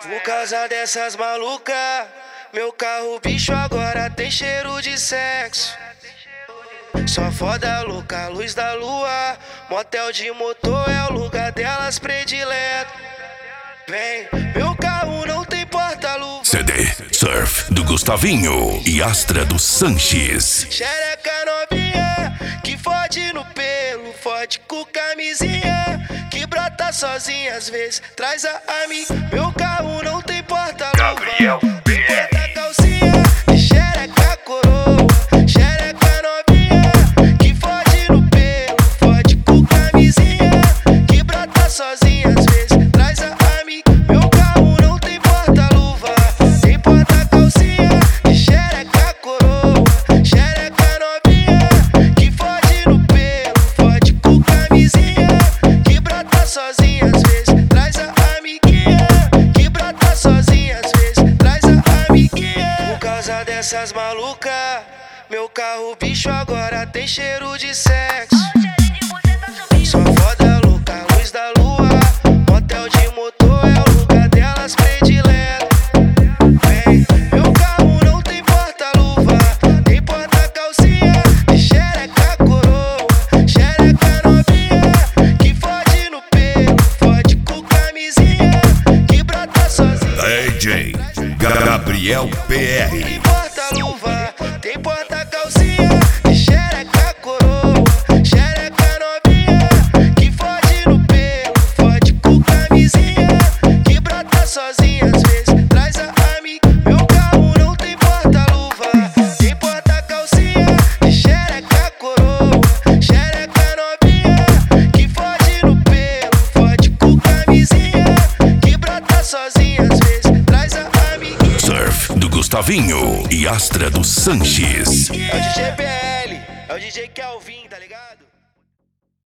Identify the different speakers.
Speaker 1: Por causa dessas malucas, meu carro bicho agora tem cheiro de sexo. Só foda louca, luz da lua, motel de motor é o lugar delas predileto. Vem, meu carro não tem porta-luva.
Speaker 2: CD Surf do Gustavinho e Astra do Sanches.
Speaker 1: Xereca novinha, que fode no pelo, fode com camisinha, que brota sozinha às vezes, traz a amiga. Meu carro não tem porta-luva,
Speaker 2: Gabriel
Speaker 1: tem porta-calcinha, de xereca coroa. Xereca novinha, que fode no pelo, fode com camisinha, que brota sozinha às vezes, traz a amiga. Meu carro não tem porta-luva, tem porta-calcinha, de xereca coroa. Xereca novinha, que fode no pelo, fode com camisinha, que brota sozinha às vezes, traz a amiguinha, que brota sozinha às vezes, traz a amiguinha. Por causa dessas malucas, meu carro bicho agora tem cheiro de sexo. Só foda louca, luz da lua, motel de motor é o lugar delas predileto. Vem, meu carro não tem porta-luva, tem porta-calcinha, de xereca coroa. Xereca novinha, que fode no pelo, fode com camisinha, que brota sozinha.
Speaker 2: DJ Gabriel PR.
Speaker 1: Tem porta-luva, tem porta-calcinha, de xereca coroa. Xereca novinha, que fode no pelo, fode com camisinha, que brota sozinha às vezes, traz a amiga. Meu carro não tem porta-luva, tem porta-calcinha, de xereca coroa. Xereca novinha, que fode no pelo, fode com camisinha, que brota sozinha às vezes, traz a amiga.
Speaker 2: Surf do Gustavinho e Astra do Sanches.
Speaker 1: É o DJ PL, é o DJ Kelvin, tá ligado?